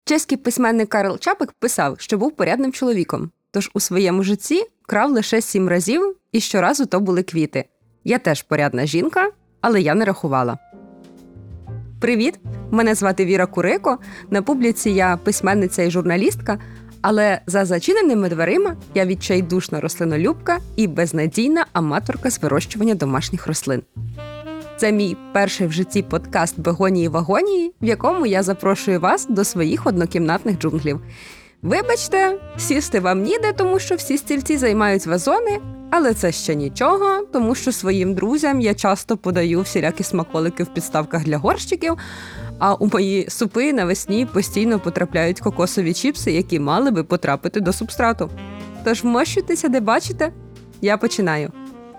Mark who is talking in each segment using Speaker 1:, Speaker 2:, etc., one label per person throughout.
Speaker 1: Чеський письменник Карл Чапек писав, що був порядним чоловіком, тож у своєму житті крав лише 7 разів, і щоразу то були квіти. Я теж порядна жінка, але я не рахувала. Привіт! Мене звати Віра Курико, на публіці я письменниця і журналістка, але за зачиненими дверима я відчайдушна рослинолюбка і безнадійна аматорка з вирощування домашніх рослин. Це мій перший в житті подкаст «Бегонії-вагонії», в якому я запрошую вас до своїх однокімнатних джунглів. Вибачте, сісти вам ніде, тому що всі стільці займають вазони, але це ще нічого, тому що своїм друзям я часто подаю всілякі смаколики в підставках для горщиків, а у мої супи навесні постійно потрапляють кокосові чіпси, які мали би потрапити до субстрату. Тож вмощуйтеся, де бачите. Я починаю.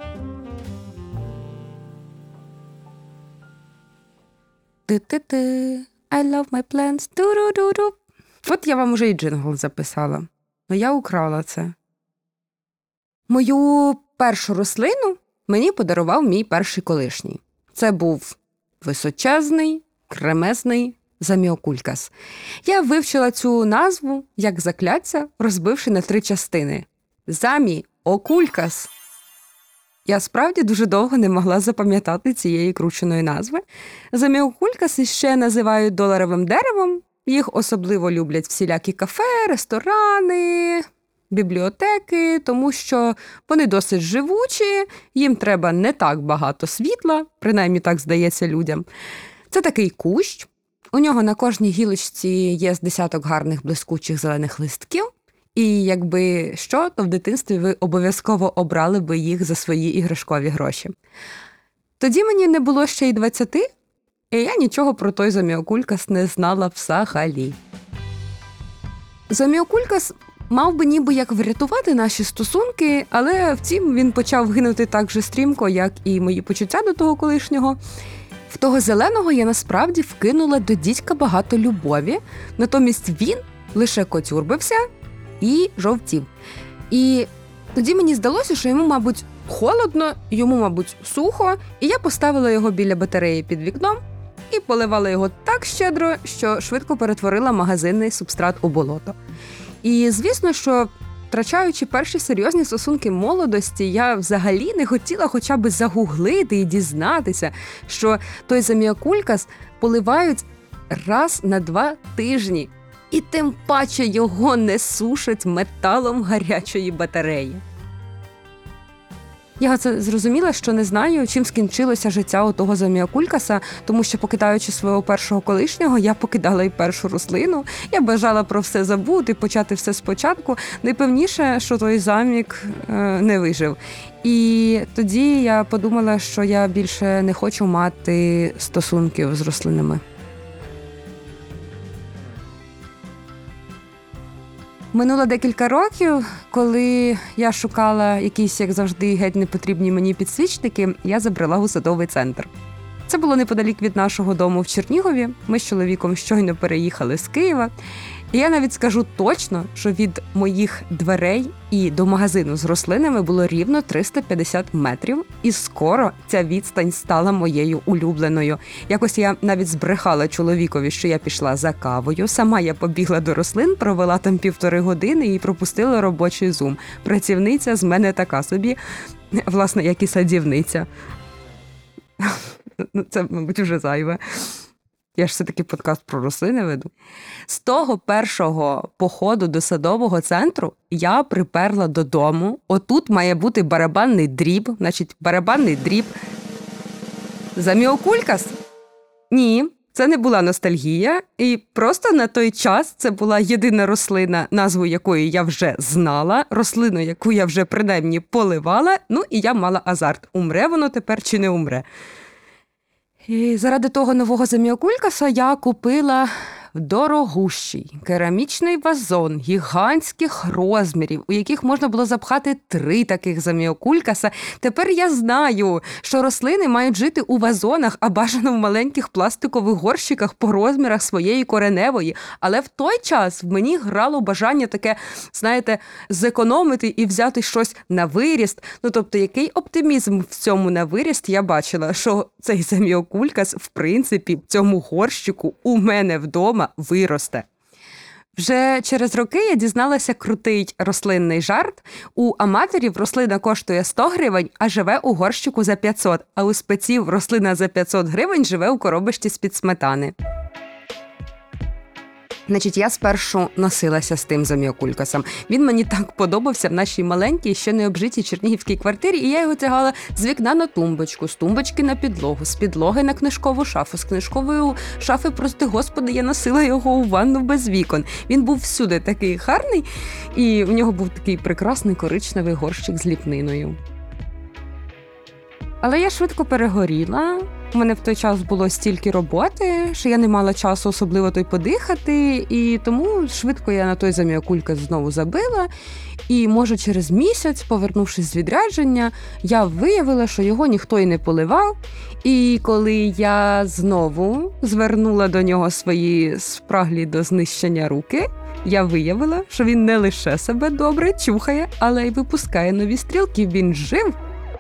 Speaker 1: Ти-ти-ти, I love my plants, ду-ду-ду-ду. От я вам уже і джингл записала. Но я украла це. Мою першу рослину мені подарував мій перший колишній. Це був височезний, кремезний заміокулькас. Я вивчила цю назву як закляття, розбивши на 3 частини. Заміокулькас. Я справді дуже довго не могла запам'ятати цієї крученої назви. Заміокулькас іще називають доларовим деревом. Їх особливо люблять всілякі кафе, ресторани, бібліотеки, тому що вони досить живучі, їм треба не так багато світла, принаймні так здається людям. Це такий кущ, у нього на кожній гілочці є з десяток гарних блискучих зелених листків, і якби що, то в дитинстві ви обов'язково обрали би їх за свої іграшкові гроші. Тоді мені не було ще й 20, і я нічого про той заміокулькас не знала взагалі. Заміокулькас мав би ніби як врятувати наші стосунки, але втім він почав гинути так же стрімко, як і мої почуття до того колишнього. В того зеленого я насправді вкинула до дідька багато любові, натомість він лише котюрбився і жовтів. І тоді мені здалося, що йому, мабуть, холодно, йому, мабуть, сухо, і я поставила його біля батареї під вікном і поливала його так щедро, що швидко перетворила магазинний субстрат у болото. І, звісно, що, втрачаючи перші серйозні стосунки молодості, я взагалі не хотіла хоча б загуглити і дізнатися, що той заміокулькас поливають раз на 2 тижні. І тим паче його не сушать металом гарячої батареї. Я це зрозуміла, що не знаю, чим скінчилося життя у того заміокулькаса, тому що, покидаючи свого першого колишнього, я покидала і першу рослину. Я бажала про все забути, почати все спочатку. Найпевніше, що той замік не вижив. І тоді я подумала, що я більше не хочу мати стосунків з рослинами. Минуло декілька років, коли я шукала якісь, як завжди, геть непотрібні мені підсвічники, я забрела у садовий центр. Це було неподалік від нашого дому в Чернігові. Ми з чоловіком щойно переїхали з Києва. І я навіть скажу точно, що від моїх дверей і до магазину з рослинами було рівно 350 метрів. І скоро ця відстань стала моєю улюбленою. Якось я навіть збрехала чоловікові, що я пішла за кавою. Сама я побігла до рослин, провела там 1,5 години і пропустила робочий зум. Працівниця з мене така собі, власне, як і садівниця. Це, мабуть, вже зайве. Я ж все-таки подкаст про рослини веду. З того першого походу до садового центру я приперла додому. Отут має бути барабанний дріб. Значить, барабанний дріб. Заміокулькас? Ні, це не була ностальгія. І просто на той час це була єдина рослина, назву якої я вже знала, рослину, яку я вже принаймні поливала, ну і я мала азарт. Умре воно тепер чи не умре? І заради того нового заміокулькаса я купила дорогущий керамічний вазон гігантських розмірів, у яких можна було запхати 3 таких заміокулькаса. Тепер я знаю, що рослини мають жити у вазонах, а бажано в маленьких пластикових горщиках по розмірах своєї кореневої. Але в той час в мені грало бажання таке, знаєте, зекономити і взяти щось на виріст. Ну, тобто, який оптимізм в цьому на виріст я бачила, що цей заміокулькас, в принципі, в цьому горщику у мене вдома виросте. Вже через роки я дізналася крутий рослинний жарт. У аматорів рослина коштує 100 гривень, а живе у горщику за 500, а у спеців рослина за 500 гривень живе у коробочці з-під сметани. Значить, я спершу носилася з тим заміокулькасом. Він мені так подобався в нашій маленькій, ще не обжитій чернігівській квартирі, і я його тягала з вікна на тумбочку, з тумбочки на підлогу, з підлоги на книжкову шафу, з книжкової шафи, прости господи, я носила його у ванну без вікон. Він був всюди такий гарний, і в нього був такий прекрасний коричневий горщик з ліпниною. Але я швидко перегоріла. У мене в той час було стільки роботи, що я не мала часу особливо той подихати, і тому швидко я на той заміокулькас знову забила. І, може, через місяць, повернувшись з відрядження, я виявила, що його ніхто і не поливав. І коли я знову звернула до нього свої спраглі до знищення руки, я виявила, що він не лише себе добре чухає, але й випускає нові стрілки. Він жив.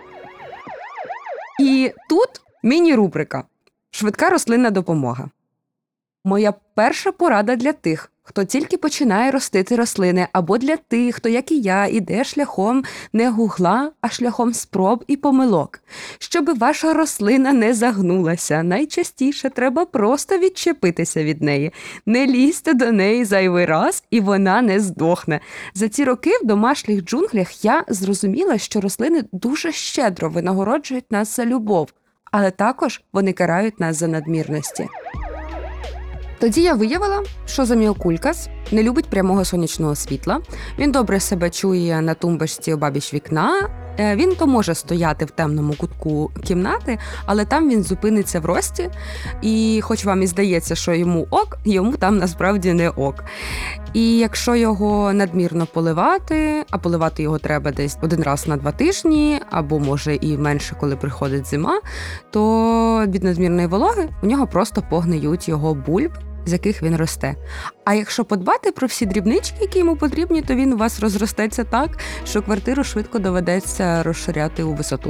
Speaker 1: І тут міні-рубрика «Швидка рослинна допомога». Моя перша порада для тих, хто тільки починає ростити рослини, або для тих, хто, як і я, іде шляхом не гугла, а шляхом спроб і помилок. Щоби ваша рослина не загнулася, найчастіше треба просто відчепитися від неї. Не лізьте до неї зайвий раз, і вона не здохне. За ці роки в домашніх джунглях я зрозуміла, що рослини дуже щедро винагороджують нас за любов, але також вони карають нас за надмірності. Тоді я виявила, що заміокулькас не любить прямого сонячного світла. Він добре себе чує на тумбочці обабіч вікна. Він то може стояти в темному кутку кімнати, але там він зупиниться в рості. І хоч вам і здається, що йому ок, йому там насправді не ок. І якщо його надмірно поливати, а поливати його треба десь 1 раз на 2 тижні, або може і менше, коли приходить зима, то від надмірної вологи у нього просто погниють його бульб, з яких він росте. А якщо подбати про всі дрібнички, які йому потрібні, то він у вас розростеться так, що квартиру швидко доведеться розширяти у висоту.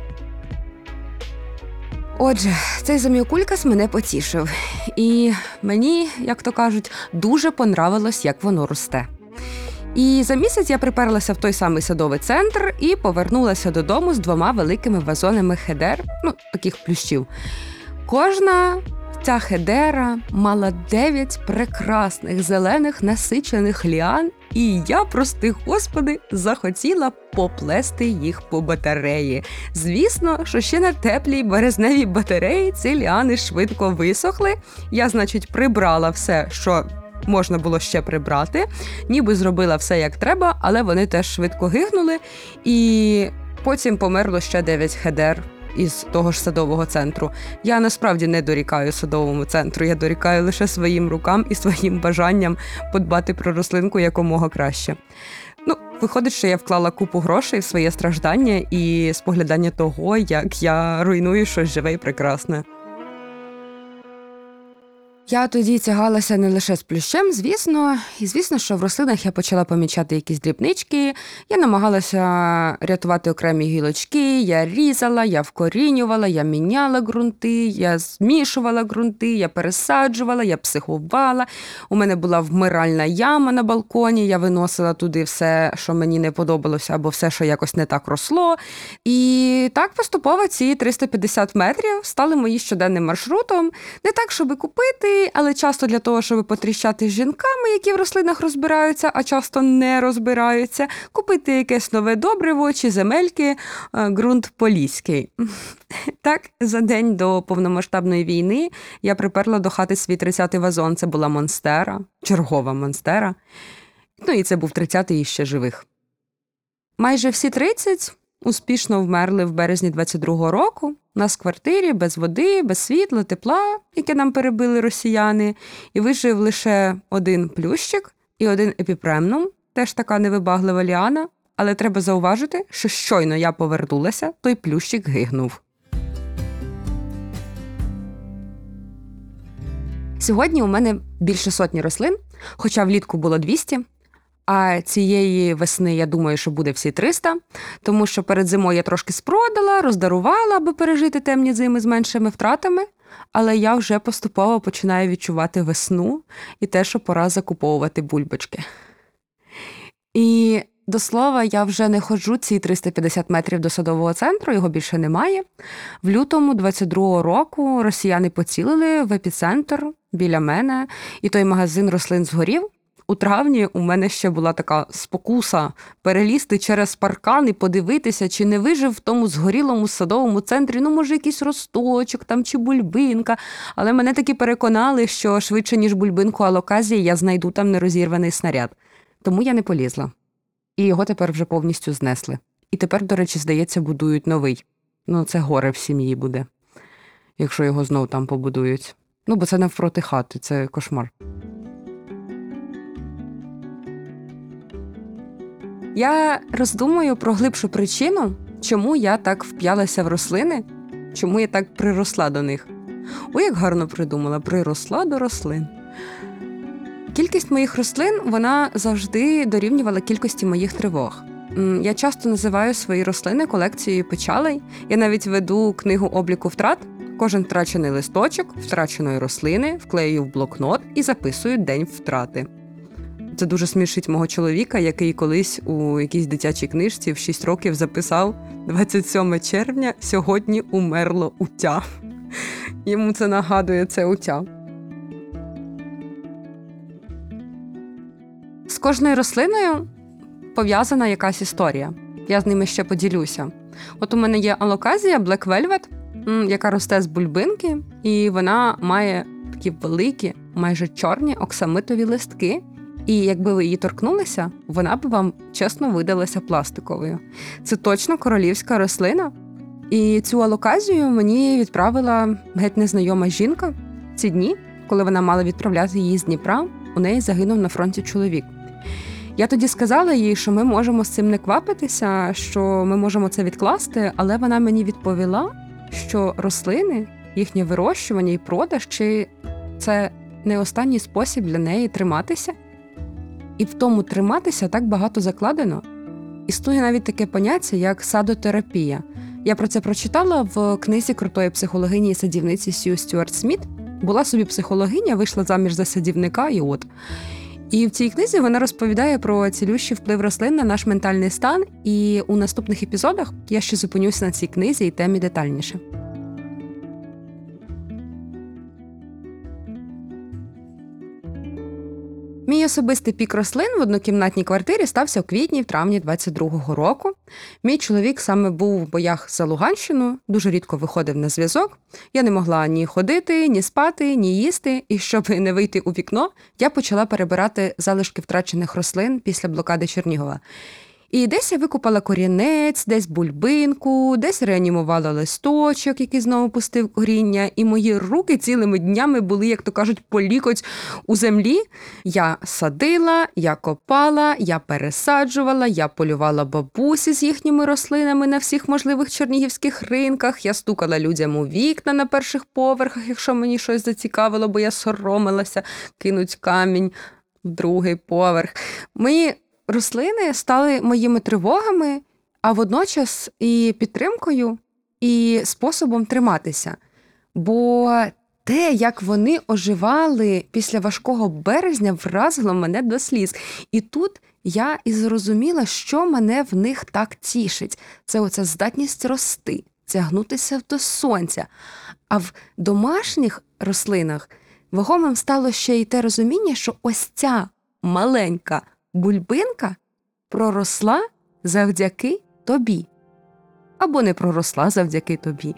Speaker 1: Отже, цей заміокулькас мене потішив. І мені, як то кажуть, дуже понравилось, як воно росте. І за місяць я приперлася в той самий садовий центр і повернулася додому з 2 великими вазонами хедер, таких плющів. Кожна ця хедера мала 9 прекрасних зелених насичених ліан, і я, прости господи, захотіла поплести їх по батареї. Звісно, що ще на теплій березневій батареї ці ліани швидко висохли. Я, значить, прибрала все, що можна було ще прибрати, ніби зробила все як треба, але вони теж швидко гигнули, і потім померло ще 9 хедер із того ж садового центру. Я насправді не дорікаю садовому центру, я дорікаю лише своїм рукам і своїм бажанням подбати про рослинку якомога краще. Виходить, що я вклала купу грошей в своє страждання і споглядання того, як я руйную щось живе і прекрасне. Я тоді тягалася не лише з плющем, звісно, і звісно, що в рослинах я почала помічати якісь дрібнички, я намагалася рятувати окремі гілочки, я різала, я вкорінювала, я міняла ґрунти, я змішувала ґрунти, я пересаджувала, я психувала, у мене була вмиральна яма на балконі, я виносила туди все, що мені не подобалося, або все, що якось не так росло. І так поступово ці 350 метрів стали моїм щоденним маршрутом, не так, щоби купити, але часто для того, щоб потріщати з жінками, які в рослинах розбираються, а часто не розбираються, купити якесь нове добриво чи земельки, ґрунт поліський. Так, за день до повномасштабної війни я приперла до хати свій 30-й вазон. Це була монстера, чергова монстера. І це був 30-й іще живих. Майже всі 30 успішно вмерли в березні 22-го року. У нас в квартирі без води, без світла, тепла, яке нам перебили росіяни. І вижив лише 1 плющик і 1 епіпремнум, теж така невибаглива ліана. Але треба зауважити, що щойно я повернулася, той плющик гигнув. Сьогодні у мене більше 100 рослин, хоча влітку було 200. А цієї весни, я думаю, що буде всі 300, тому що перед зимою я трошки спродала, роздарувала, аби пережити темні зими з меншими втратами. але я вже поступово починаю відчувати весну і те, що пора закуповувати бульбочки. І до слова, я вже не ходжу ці 350 метрів до садового центру, його більше немає. В лютому 22-го року росіяни поцілили в епіцентр біля мене, і той магазин рослин згорів. У травні у мене ще була така спокуса перелізти через паркан і подивитися, чи не вижив в тому згорілому садовому центрі, може якийсь росточок там чи бульбинка. Але мене таки переконали, що швидше, ніж бульбинку алоказії, я знайду там нерозірваний снаряд. Тому я не полізла. І його тепер вже повністю знесли. І тепер, до речі, здається, будують новий. Це горе в сім'ї буде, якщо його знов там побудують. Бо це навпроти хати, це кошмар. Я роздумую про глибшу причину, чому я так вп'ялася в рослини, чому я так приросла до них. Як гарно придумала, приросла до рослин. Кількість моїх рослин, вона завжди дорівнювала кількості моїх тривог. Я часто називаю свої рослини колекцією печалей. Я навіть веду книгу обліку втрат. Кожен втрачений листочок втраченої рослини вклею в блокнот і записую день втрати. Це дуже смішить мого чоловіка, який колись у якійсь дитячій книжці в 6 років записав 27 червня, сьогодні умерло уття. Йому це нагадує це уття. З кожною рослиною пов'язана якась історія. Я з ними ще поділюся. У мене є алоказія Black Velvet, яка росте з бульбинки, і вона має такі великі, майже чорні оксамитові листки. І якби ви її торкнулися, вона б вам чесно видалася пластиковою. Це точно королівська рослина. І цю алоказію мені відправила геть незнайома жінка. Ці дні, коли вона мала відправляти її з Дніпра, у неї загинув на фронті чоловік. Я тоді сказала їй, що ми можемо з цим не квапитися, що ми можемо це відкласти, але вона мені відповіла, що рослини, їхнє вирощування і продаж, чи це не останній спосіб для неї триматися. І в тому триматися так багато закладено. Існує навіть таке поняття, як садотерапія. Я про це прочитала в книзі крутої психологині і садівниці Сью Стюарт Сміт. Була собі психологиня, вийшла заміж за садівника, І в цій книзі вона розповідає про цілющий вплив рослин на наш ментальний стан, і у наступних епізодах я ще зупинюся на цій книзі і темі детальніше. Мій особистий пік рослин в однокімнатній квартирі стався у квітні, в травні 22-го року. Мій чоловік саме був в боях за Луганщину, дуже рідко виходив на зв'язок. Я не могла ні ходити, ні спати, ні їсти. І щоб не вийти у вікно, я почала перебирати залишки втрачених рослин після блокади Чернігова. І десь я викопала корінець, десь бульбинку, десь реанімувала листочок, який знову пустив коріння, і мої руки цілими днями були, як то кажуть, по лікоть у землі. Я садила, я копала, я пересаджувала, я полювала бабусі з їхніми рослинами на всіх можливих чернігівських ринках, я стукала людям у вікна на перших поверхах, якщо мені щось зацікавило, бо я соромилася кинуть камінь в другий поверх. Мої рослини стали моїми тривогами, а водночас і підтримкою, і способом триматися. Бо те, як вони оживали після важкого березня, вразило мене до сліз. І тут я і зрозуміла, що мене в них так тішить. Це оця здатність рости, тягнутися до сонця. А в домашніх рослинах вагомим стало ще й те розуміння, що ось ця маленька бульбинка проросла завдяки тобі. Або не проросла завдяки тобі.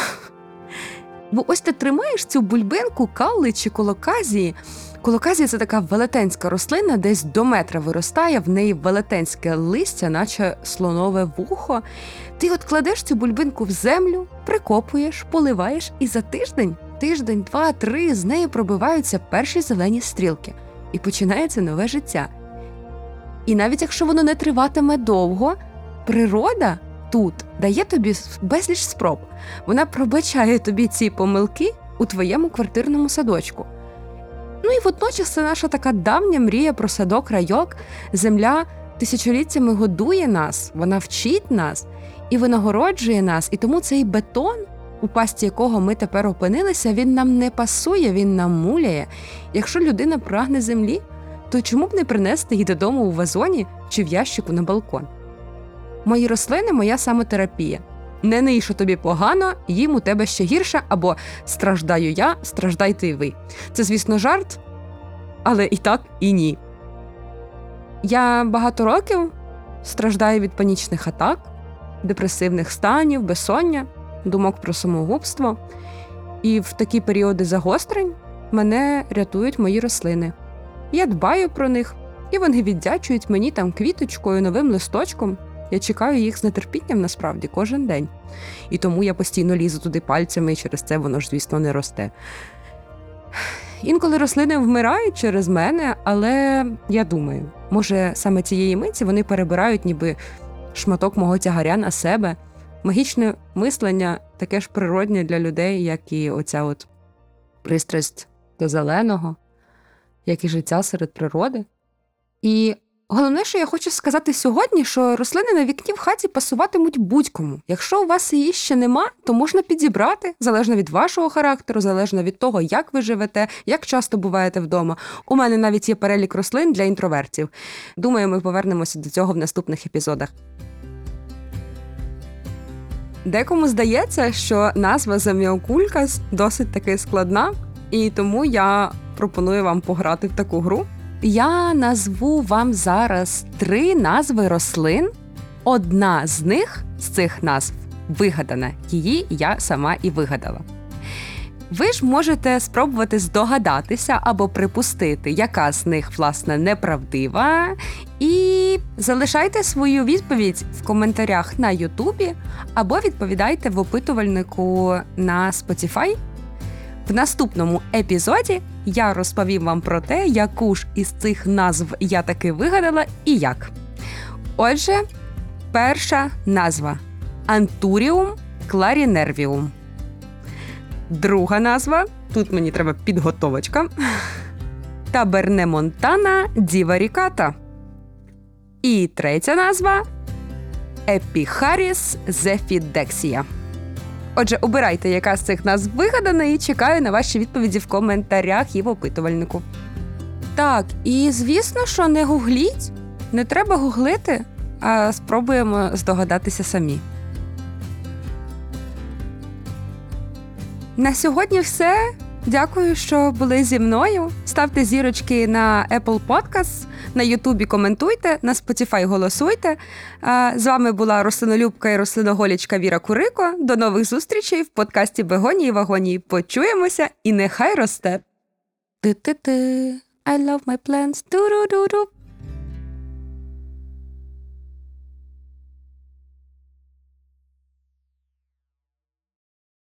Speaker 1: Бо ось ти тримаєш цю бульбинку калли чи колоказії. Колоказія – це така велетенська рослина, десь до метра виростає, в неї велетенське листя, наче слонове вухо. Ти от кладеш цю бульбинку в землю, прикопуєш, поливаєш, і за тиждень, 2-3, з неї пробиваються перші зелені стрілки. І починається нове життя. І навіть якщо воно не триватиме довго, природа тут дає тобі безліч спроб. Вона пробачає тобі ці помилки у твоєму квартирному садочку. І водночас це наша така давня мрія про садок-райок. Земля тисячоліттями годує нас, вона вчить нас і винагороджує нас. І тому цей бетон у пастці якого ми тепер опинилися, він нам не пасує, він нам муляє. Якщо людина прагне землі, то чому б не принести її додому у вазоні чи в ящику на балкон? Мої рослини – моя самотерапія. Не ний, що тобі погано, їм у тебе ще гірше, або страждаю я, страждайте і ви. Це, звісно, жарт, але і так, і ні. Я багато років страждаю від панічних атак, депресивних станів, безсоння, думок про самогубство. І в такі періоди загострень мене рятують мої рослини. Я дбаю про них, і вони віддячують мені там квіточкою, новим листочком. Я чекаю їх з нетерпінням, насправді, кожен день. І тому я постійно лізу туди пальцями, і через це воно ж, звісно, не росте. Інколи рослини вмирають через мене, але я думаю, може, саме цієї миті вони перебирають ніби шматок мого тягаря на себе. Магічне мислення таке ж природне для людей, як і оця от пристрасть до зеленого, як і життя серед природи. І головне, що я хочу сказати сьогодні, що рослини на вікні в хаті пасуватимуть будь-кому. Якщо у вас її ще нема, то можна підібрати, залежно від вашого характеру, залежно від того, як ви живете, як часто буваєте вдома. У мене навіть є перелік рослин для інтровертів. Думаю, ми повернемося до цього в наступних епізодах. Декому здається, що назва Заміокулькас досить таки складна, і тому я пропоную вам пограти в таку гру. Я назву вам зараз 3 назви рослин. Одна з них, з цих назв, вигадана. Її я сама і вигадала. Ви ж можете спробувати здогадатися або припустити, яка з них, власне, неправдива. І залишайте свою відповідь в коментарях на Ютубі або відповідайте в опитувальнику на Spotify. В наступному епізоді я розповім вам про те, яку ж із цих назв я таки вигадала і як. Отже, перша назва – Anthurium clarinervium. Друга назва – тут мені треба підготовочка – Tabernaemontana divaricata. І третя назва – Epicharis zephydexia. Отже, обирайте, яка з цих назв вигадана, і чекаю на ваші відповіді в коментарях і в опитувальнику. Так, і звісно, що не гугліть, не треба гуглити, а спробуємо здогадатися самі. На сьогодні все. Дякую, що були зі мною. Ставте зірочки на Apple Podcasts, на Ютубі коментуйте, на Spotify голосуйте. З вами була рослинолюбка і рослиноголічка Віра Курико. До нових зустрічей в подкасті «Бегонії вагонії». Почуємося і нехай росте! Ти-ти-ти, I love my plants, ду-ду-ду-ду.